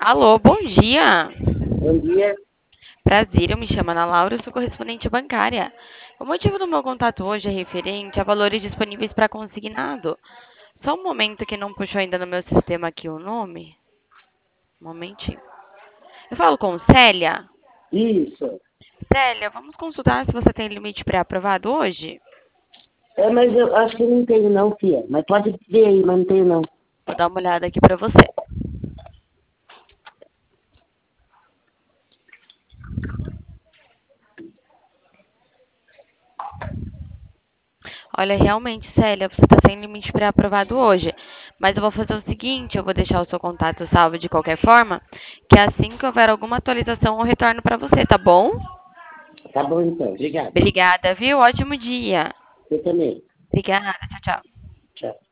Alô, bom dia. Bom dia. Prazer, eu me chamo Ana Laura, eu sou correspondente bancária. O motivo do meu contato hoje é referente a valores disponíveis para consignado. Só um momento que não puxou ainda no meu sistema aqui o nome. Um momentinho. Eu falo com Célia. Isso. Célia, vamos consultar se você tem limite pré-aprovado hoje? É, mas eu acho que eu não tenho não, filha. Mas pode ver aí, mas não tenho não. Vou dar uma olhada aqui para você. Olha, realmente, Célia, você está sem limite pré-aprovado hoje. Mas eu vou fazer o seguinte, eu vou deixar o seu contato salvo de qualquer forma, que assim que houver alguma atualização, eu retorno para você, tá bom? Tá bom então. Obrigado. Obrigada, viu? Ótimo dia. Você também. Obrigada, tchau, tchau. Tchau.